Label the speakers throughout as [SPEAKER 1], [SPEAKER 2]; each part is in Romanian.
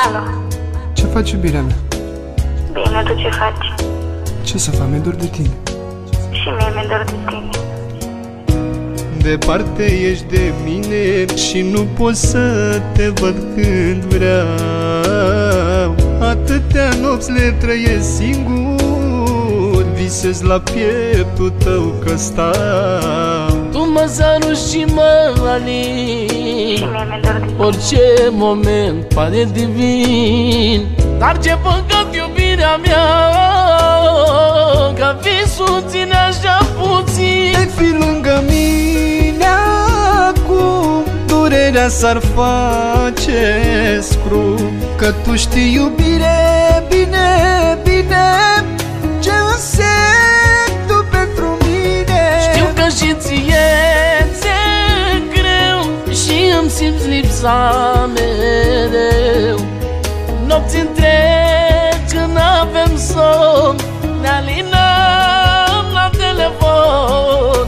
[SPEAKER 1] Alo.
[SPEAKER 2] Ce faci, iubirea mea?
[SPEAKER 1] Bine, tu ce faci?
[SPEAKER 2] Ce să fac, mi-e dor de tine.
[SPEAKER 1] Și mie mi-e dor de tine.
[SPEAKER 2] Departe ești de mine și nu pot să te văd când vreau. Atâtea nopți le trăiesc singur, visez la pieptul tău că stau.
[SPEAKER 3] Tu mă săruși și mă alini,
[SPEAKER 1] Și mie mi-e dor de tine.
[SPEAKER 3] orice moment pare divin. Dar ce păcat, iubirea mea, că visul ține așa puțin.
[SPEAKER 2] Ai fi lângă mine acum, durerea s-ar face scrum. Că tu știi, iubire, bine, bine, ce însemni tu pentru mine.
[SPEAKER 3] Știu că și ție ți-e greu și îmi simți lipsa mereu. Nopți întregi când avem somn, ne alinăm la telefon.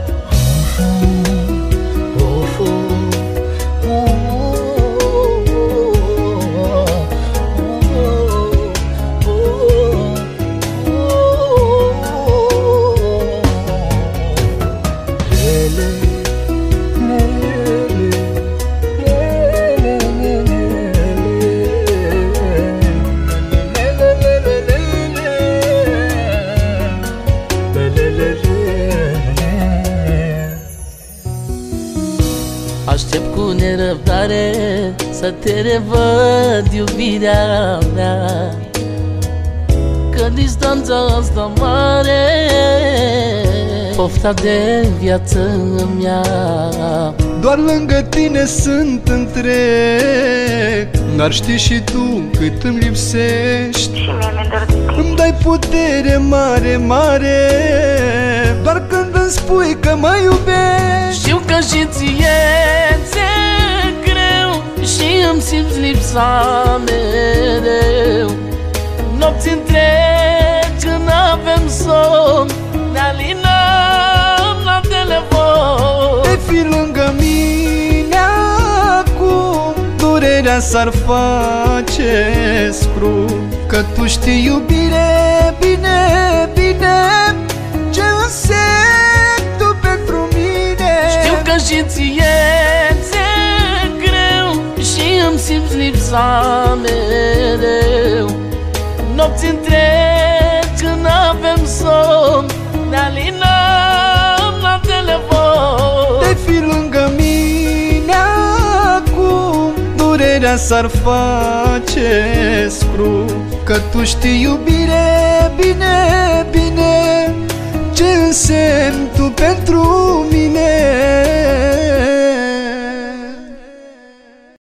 [SPEAKER 3] Aștept cu nerăbdare să te revăd, iubirea mea, că distanța asta mare pofta de viață mea.
[SPEAKER 2] Doar lângă tine sunt întreg, dar știi și tu cât îmi lipsești.
[SPEAKER 1] Și mie mi-e dor de tine.
[SPEAKER 2] Îmi dai putere mare, mare, doar când îmi spui că mă iubești.
[SPEAKER 3] Știu că și ție ți-e greu și îmi simți lipsa mereu. Nopți întregi când avem somn, ne alinăm la telefon.
[SPEAKER 2] Ai fi lângă mine acum, durerea s-ar face scrum. Că tu știi, iubire, bine, bine, ce însemni tu pentru mine.
[SPEAKER 3] Știu că și ție ți-e greu și îmi simți lipsa mereu. Nopți întregi când avem somn, ne alinăm la telefon.
[SPEAKER 2] Ai fi lângă mine acum, durerea s-ar face scrum. Că tu știi, iubire, bine, bine, ce însemni tu pentru